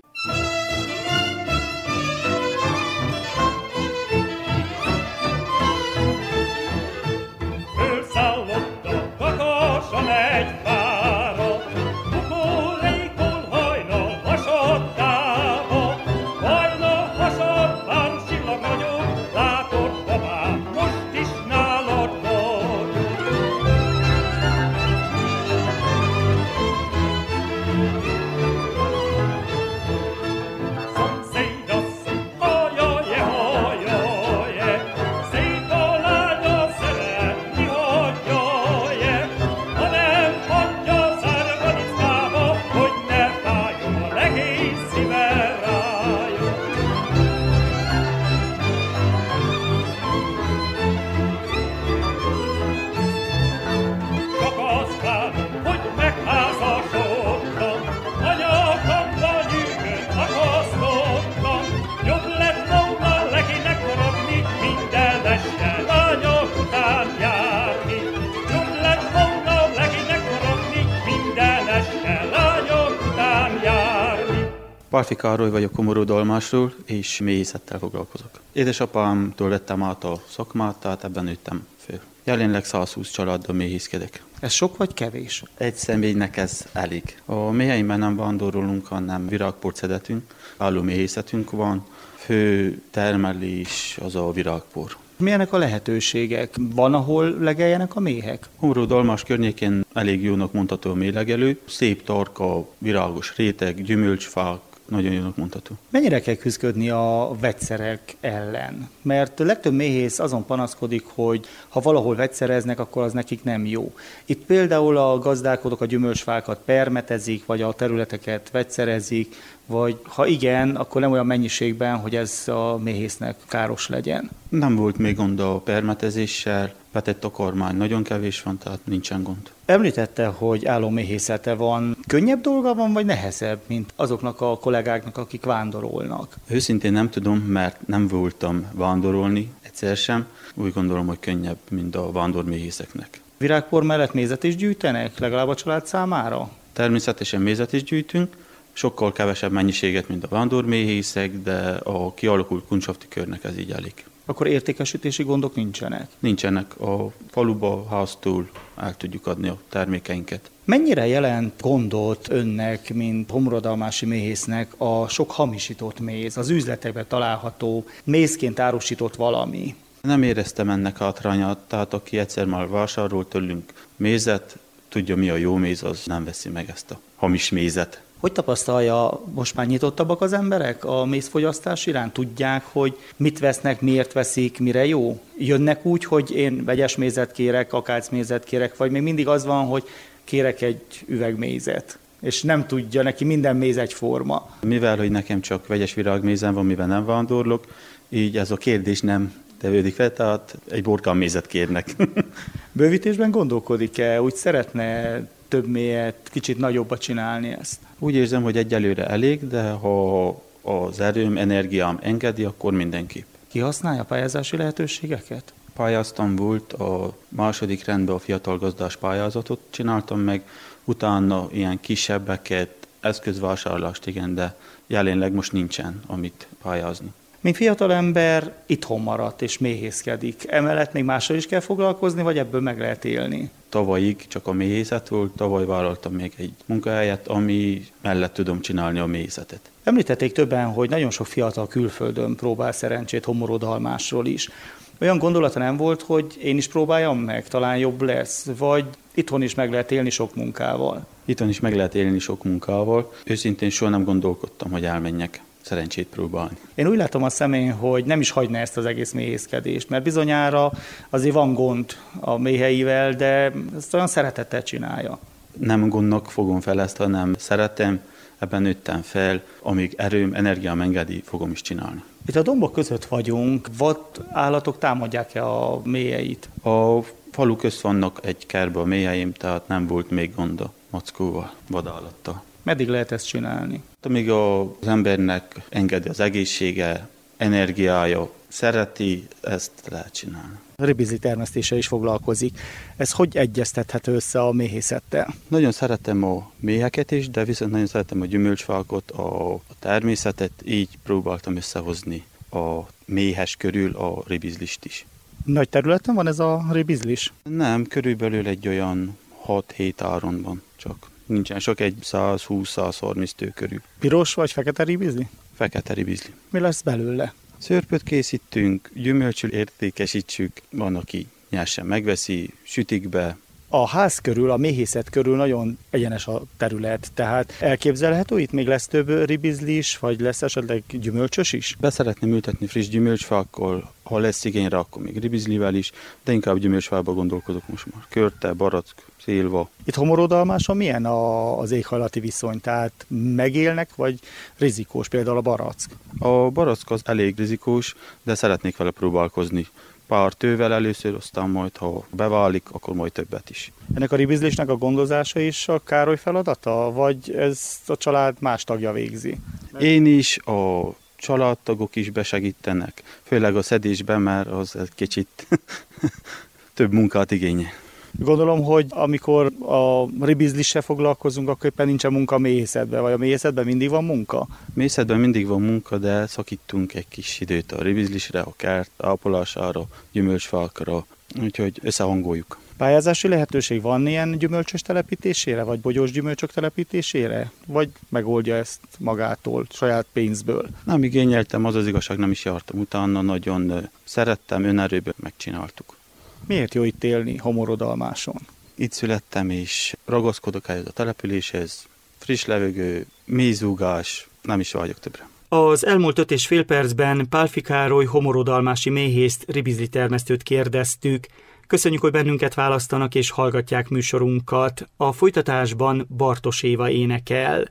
Speaker 6: Pálffy Károly vagyok Komoródalmásról, és méhészettel foglalkozok. Édesapámtól vettem át a szakmát, tehát ebben nőttem föl. Jelenleg száz húsz családdal méhészkedek.
Speaker 9: Ez sok vagy kevés?
Speaker 6: Egy személynek ez elég. A méheimben nem vándorolunk, hanem virágport szedetünk, álló méhészetünk van, fő termelés az a virágpor.
Speaker 9: Milyenek a lehetőségek? Van, ahol legeljenek a méhek?
Speaker 6: Komoródalmás környékén elég jónak mondható a méhlegelő. Szép, tarka, virágos réteg, gyümölcsfák, nagyon jónak mondható.
Speaker 9: Mennyire kell küzdködni a vegyszerek ellen? Mert a legtöbb méhész azon panaszkodik, hogy ha valahol vegyszereznek, akkor az nekik nem jó. Itt például a gazdálkodók a gyümölcsfákat permetezik, vagy a területeket vegyszerezik, vagy ha igen, akkor nem olyan mennyiségben, hogy ez a méhésznek káros legyen.
Speaker 6: Nem volt még gond a permetezéssel, vetett a kormány nagyon kevés van, tehát nincsen gond.
Speaker 9: Említette, hogy állóméhészete van. Könnyebb dolga van, vagy nehezebb, mint azoknak a kollégáknak, akik vándorolnak?
Speaker 6: Őszintén nem tudom, mert nem voltam vándorolni egyszer sem. Úgy gondolom, hogy könnyebb, mint a vándorméhészeknek.
Speaker 9: Virágpor mellett mézet is gyűjtenek, legalább a család számára?
Speaker 6: Természetesen mézet is gyűjtünk, sokkal kevesebb mennyiséget, mint a vándorméhészek, de a kialakult kuncsafti körnek ez így elég.
Speaker 9: Akkor értékesítési gondok nincsenek?
Speaker 6: Nincsenek. A faluba, háztól el tudjuk adni a termékeinket.
Speaker 9: Mennyire jelent gondot önnek, mint komorodalmási méhésznek a sok hamisított méz, az üzletekben található mézként árusított valami?
Speaker 6: Nem éreztem ennek hátrányát, tehát aki egyszer már vásárol tőlünk mézet, tudja mi a jó méz, az nem veszi meg ezt a hamis mézet.
Speaker 9: Hogy tapasztalja, most már nyitottabbak az emberek a mézfogyasztás iránt? Tudják, hogy mit vesznek, miért veszik, mire jó? Jönnek úgy, hogy én vegyes mézet kérek, akácmézet kérek, vagy még mindig az van, hogy kérek egy üveg mézet, és nem tudja, neki minden méz egyforma.
Speaker 6: Mivel, hogy nekem csak vegyes virágmézem van, mivel nem vándorlok, így ez a kérdés nem tevődik fel, tehát egy borkán mézet kérnek.
Speaker 9: Bővítésben gondolkodik-e? Úgy szeretne több mélyet, kicsit nagyobbat csinálni ezt?
Speaker 6: Úgy érzem, hogy egyelőre elég, de ha az erőm, energiám engedi, akkor mindenképp.
Speaker 9: Kihasználja a pályázási lehetőségeket?
Speaker 6: Pályáztam volt, a második rendben a fiatal gazdás pályázatot csináltam meg, utána ilyen kisebbeket, eszközvásárlást, igen, de jelenleg most nincsen, amit pályázni.
Speaker 9: Mint fiatalember itthon maradt és méhészkedik. Emellett még mással is kell foglalkozni, vagy ebből meg lehet élni?
Speaker 6: Tavalyig csak a méhészet volt, tavaly vállaltam még egy munkahelyet, ami mellett tudom csinálni a méhészetet.
Speaker 9: Említették többen, hogy nagyon sok fiatal külföldön próbál szerencsét Komoródalmásról is. Olyan gondolata nem volt, hogy én is próbáljam meg, talán jobb lesz, vagy itthon is meg lehet élni sok munkával?
Speaker 6: Itthon is meg lehet élni sok munkával. Őszintén soha nem gondolkodtam, hogy elmenjek. szerencsét próbálni.
Speaker 9: Én úgy látom a szemén, hogy nem is hagyna ezt az egész méhészkedést, mert bizonyára azért van gond a méheivel, de ezt olyan szeretettel csinálja.
Speaker 6: Nem gondnak fogom fel ezt, hanem szeretem, ebben nőttem fel, amíg erőm, energiám engedi, fogom is csinálni.
Speaker 9: Itt a dombok között vagyunk, vad állatok támadják-e a mélyeit?
Speaker 6: A falu közt vannak egy kertbe a mélyeim, tehát nem volt még gond a mackóval, vadállattal.
Speaker 9: Meddig lehet ezt csinálni?
Speaker 6: Amíg az embernek engedi az egészsége, energiája, szereti, ezt lehet csinálni.
Speaker 9: Ribizli termesztése is foglalkozik. Ez hogy egyeztethető össze a méhészettel?
Speaker 6: Nagyon szeretem a méheket is, de viszont nagyon szeretem a gyümölcsfákot, a, a természetet, így próbáltam összehozni a méhes körül a ribizlist is.
Speaker 9: Nagy területen van ez a ribizlis?
Speaker 6: Nem, körülbelül egy olyan hat-hét áronban csak. Nincsen sok, egy száz húsz száz harminc tő körül.
Speaker 9: Piros vagy fekete ribizli?
Speaker 6: Fekete ribizli.
Speaker 9: Mi lesz belőle?
Speaker 6: Szörpöt készítünk, gyümölcsül értékesítsük, van, aki nyersen megveszi, sütik be.
Speaker 9: A ház körül, a méhészet körül nagyon egyenes a terület, tehát elképzelhető, itt még lesz több ribizlis, vagy lesz esetleg gyümölcsös is?
Speaker 6: Be szeretném ültetni friss gyümölcsfákkal, ha lesz igényre, akkor még ribizlivel is, de inkább gyümölcsfába gondolkodok most már. Körte, barack, szilva.
Speaker 9: Itt Homorodalmáson milyen a, az éghajlati viszony? Tehát megélnek, vagy rizikós, például a barack?
Speaker 6: A barack az elég rizikós, de szeretnék vele próbálkozni. Pár tővel először, aztán majd, ha beválik, akkor majd többet is.
Speaker 9: Ennek a ribizlisnek a gondozása is a Károly feladata, vagy ez a család más tagja végzi?
Speaker 6: Én is, a családtagok is besegítenek, főleg a szedésben, mert az egy kicsit több munkát igényel.
Speaker 9: Gondolom, hogy amikor a ribizlissel foglalkozunk, akkor éppen nincsen munka a méhészetben, vagy a méhészetben mindig van munka?
Speaker 6: Méhészetben mindig van munka, de szakítunk egy kis időt a ribizlisre, a kert ápolására, gyümölcsfákra, úgyhogy összehangoljuk.
Speaker 9: Pályázási lehetőség van ilyen gyümölcsös telepítésére, vagy bogyós gyümölcsök telepítésére? Vagy megoldja ezt magától, saját pénzből?
Speaker 6: Nem igényeltem, az az igazság, nem is jártam utána, nagyon szerettem, önerőből megcsináltuk.
Speaker 9: Miért jó itt élni Homorodalmáson?
Speaker 6: Itt születtem, és ragaszkodok ehhez a településhez. Friss levegő, mézúgás, nem is vágyok többre.
Speaker 1: Az elmúlt öt és fél percben Pálffy Károly homorodalmási méhészt, ribizli termesztőt kérdeztük. Köszönjük, hogy bennünket választanak és hallgatják műsorunkat. A folytatásban Bartos Éva énekel.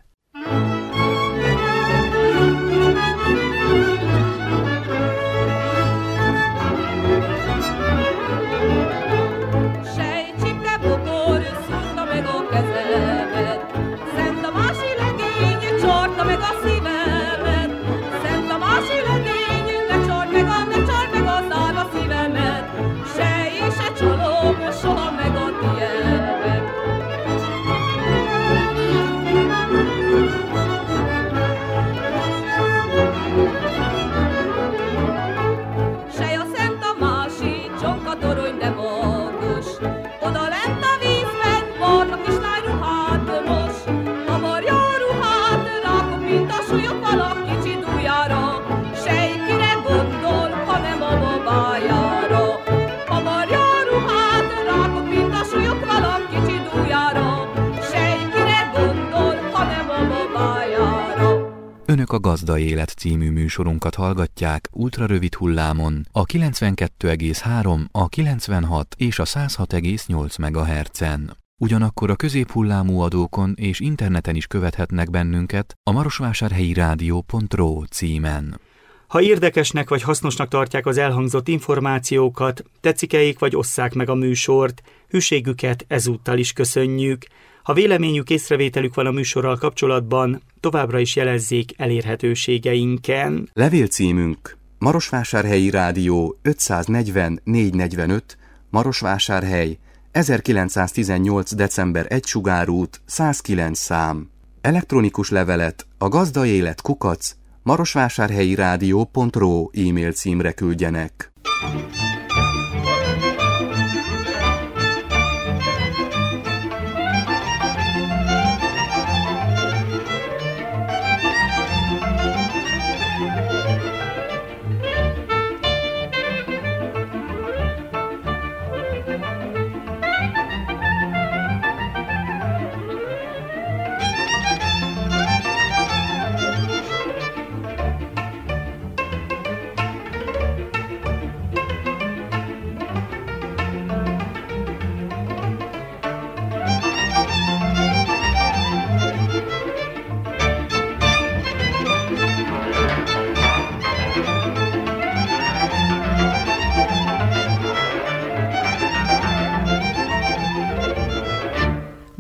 Speaker 2: Önök a Gazda Élet című műsorunkat hallgatják ultrarövid hullámon a kilencvenkettő egész három, a kilencvenhat és a száz hat egész nyolc megahertzen. Ugyanakkor a középhullámú adókon és interneten is követhetnek bennünket a marosvásárhelyi rádió pont ro címen.
Speaker 1: Ha érdekesnek vagy hasznosnak tartják az elhangzott információkat, tetszik-e vagy osszák meg a műsort, hűségüket ezúttal is köszönjük. Ha véleményük, észrevételük van a műsorral kapcsolatban, továbbra is jelezzék elérhetőségeinken.
Speaker 10: Levélcímünk Marosvásárhelyi Rádió ötszáznegyven négyszáznegyvenöt, Marosvásárhely, ezerkilencszáztizennyolc. december egy sugárút, száz kilenc szám. Elektronikus levelet a gazdaélet kukac marosvásárhelyi rádió pont ro e-mail címre küldjenek.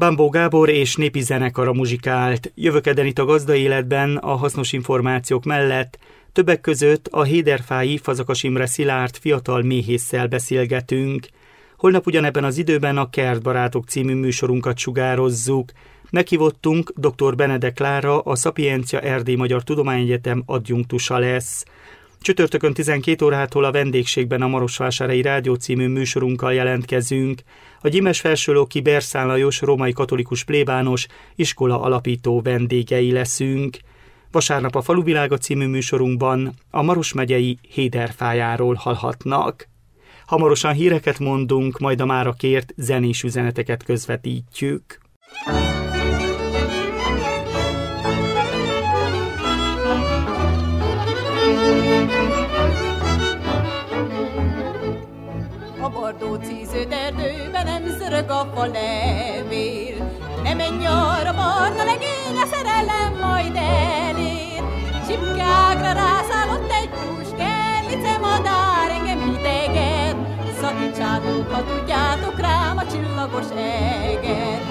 Speaker 1: Bambó Gábor és népi zenekara muzsikált. Jövök edden itt a gazda életben a hasznos információk mellett. Többek között a héderfái Fazakas Imre Szilárd fiatal méhésszel beszélgetünk. Holnap ugyanebben az időben a Kertbarátok című műsorunkat sugározzuk. Meghívottunk dr. Benedek Klára, a Szapiencia Erdély Magyar Tudományegyetem adjunktusa lesz. Csütörtökön tizenkét órától a vendégségben a Marosvásárhelyi Rádió című műsorunkkal jelentkezünk. A Gyimes Felsőlóki Berszán Lajos római katolikus plébános iskola alapító vendégei leszünk. Vasárnap a Faluvilága című műsorunkban a Maros megyei héderfájáról hallhatnak. Hamarosan híreket mondunk, majd a mára kért zenés üzeneteket közvetítjük.
Speaker 11: A bardóci zöld erdőben nem zörög a fa levél, ne menj arra, barna legény, a szerelem majd elér. Csipkágra rászállott egy hús, kellice madár, engem hidegen, szakítsátok, ha tudjátok rám a csillagos eget.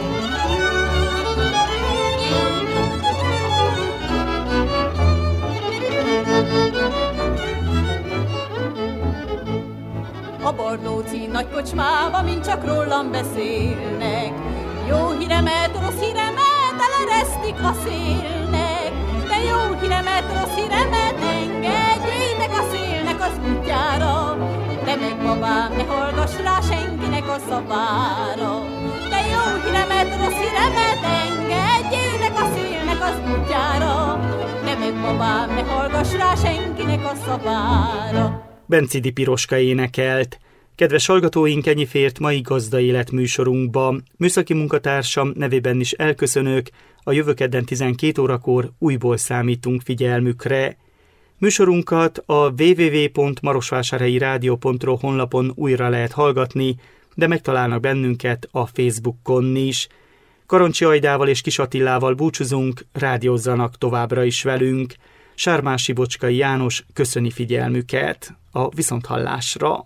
Speaker 11: A bardóci nagy kocsmában mind csak rólam beszélnek, jó híremet, rossz híremet eleresztik a szélnek. De jó híremet, rossz híremet engedjétek a szélnek az útjára. Te meg babám, ne hallgass rá senkinek a szavára. De jó híremet, rossz híremet engedjétek a szélnek az útjára. Te meg babám, ne hallgass rá senkinek a szavára.
Speaker 1: Bencidi Piroska énekelt. Kedves hallgatóink, ennyi fért mai Gazda Élet műsorunkba. Műszaki munkatársam nevében is elköszönök, a jövő kedden tizenkét órakor újból számítunk figyelmükre. Műsorunkat a double-u double-u double-u pont marosvásárhelyi rádió pont ro honlapon újra lehet hallgatni, de megtalálnak bennünket a Facebookon is. Karancsi Ajdával és Kis Attilával búcsúzunk, rádiózzanak továbbra is velünk. Sármási Bocskai János köszöni figyelmüket. A viszonthallásra!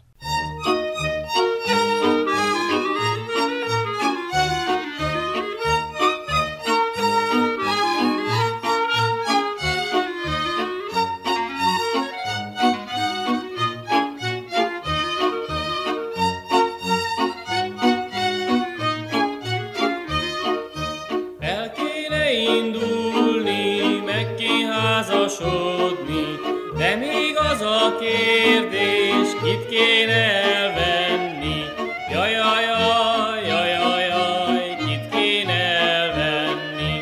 Speaker 12: El kéne indulni, meg kiházasodni, de még az a kérdés, kit kéne elvenni. Jaj, jaj, jaj, jaj, jaj, jaj, kit kéne elvenni.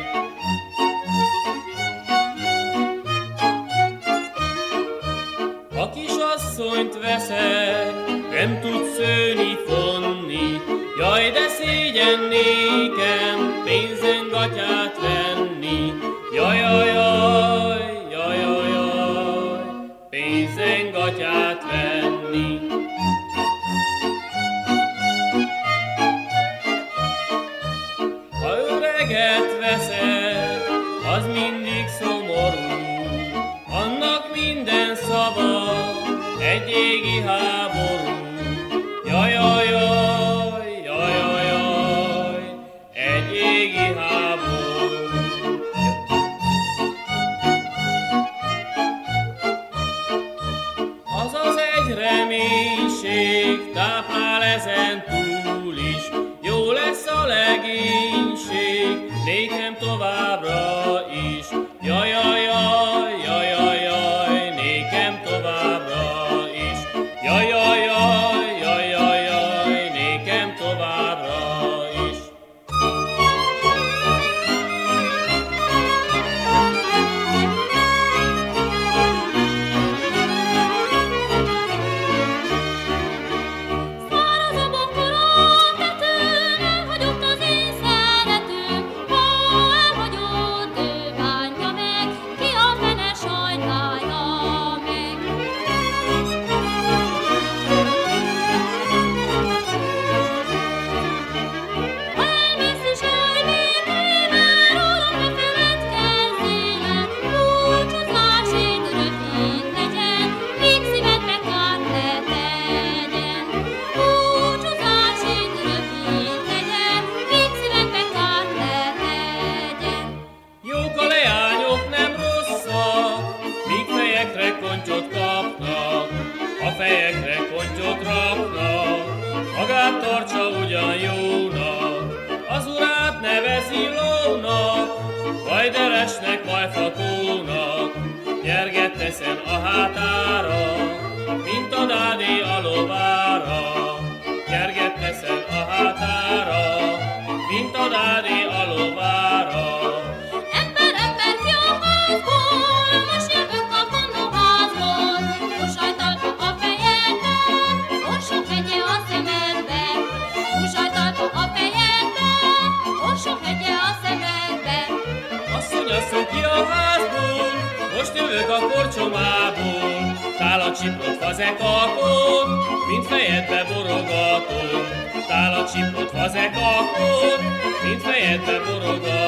Speaker 12: Ha kisasszonyt veszek, nem tud szőni fonni, jaj, de szégyen nékem pénzen gatyát venni. Jaj, jaj, jaj, jaj, jaj, jaj, pénzen gatyát venni. Ha öreget veszek, az mindig szomorú, annak minden szava egy égi háború. Jaj, jaj, jaj, jaj, jaj, jaj, egy égi háború. Az az egy reménység táplál ezen túl is, jó lesz a legénység nékem továbbra is. Jaj, jaj, jaj, jaj, jaj, jaj, nékem továbbra is. Jaj, jaj, jaj, jaj, jaj, jaj, nékem továbbra is.
Speaker 7: Száraz a bokor a tetőn, elhagyott az én szeretőm, ha elhagyott
Speaker 12: kerget teszem a hátára, mint a dádé a lovára. Kerget teszem a hátára, mint a dádé a lovára.
Speaker 7: Ember, ember, ki a házból, most jövök a vonóházból. Húsajtalpa a fejedbe, orsok hegye a szemedbe. Húsajtalpa a fejedbe, orsok hegye a szemedbe.
Speaker 12: Asszony, asszony, ki a házból, most jövök a korcsomából. Tál a csiprot fazekakot, mint fejedbe borogatom. Tál a csiprot fazekakot, mint fejedbe borogatom.